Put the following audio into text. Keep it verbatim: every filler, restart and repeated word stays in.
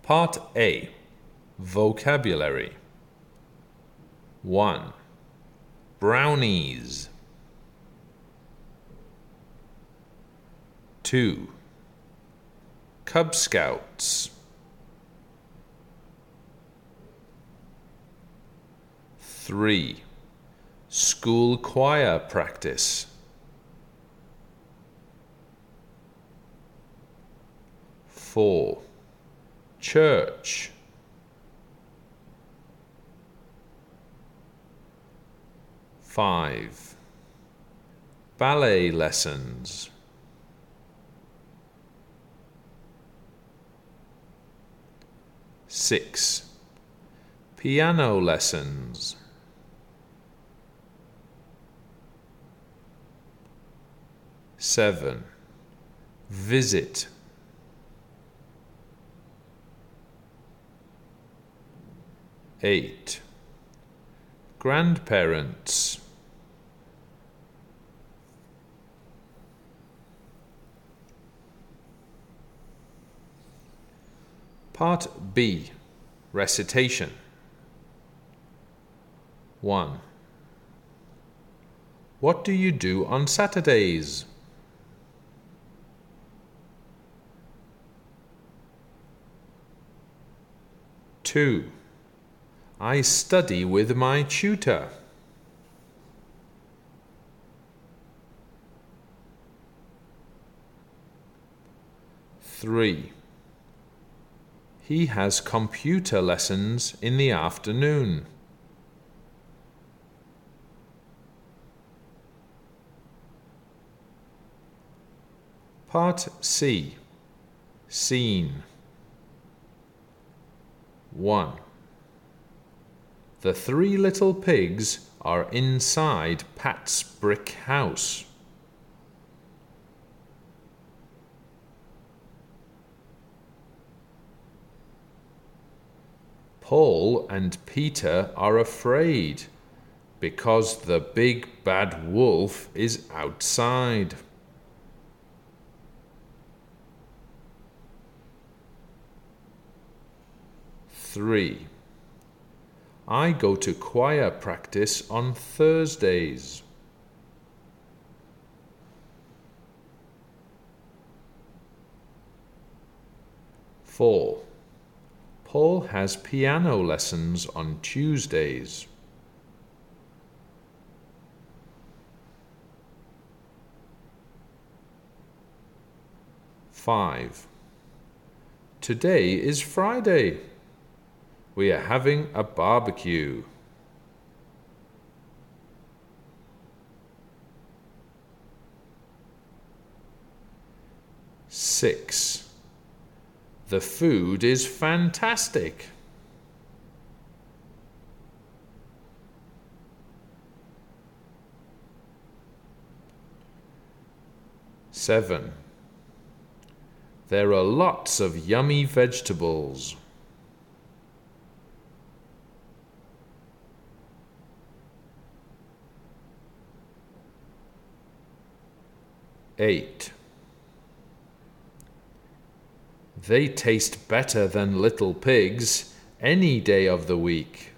Part A. Vocabulary. one. Brownies. two. Cub Scouts. three. School choir practice. four. Church. five. Ballet lessons. six. Piano lessons. seven. Visit. eight. Grandparents. Part B. Recitation. one. What do you do on Saturdays? two. I study with my tutor. three. He has computer lessons in the afternoon. Part C. Scene. one. The three little pigs are inside Pat's brick house. Paul and Peter are afraid because the big bad wolf is outside. three. I go to choir practice on Thursdays. four. Paul has piano lessons on Tuesdays. five. Today is Friday. We are having a barbecue. six. The food is fantastic. seven. There are lots of yummy vegetables. eight. They taste better than little pigs any day of the week.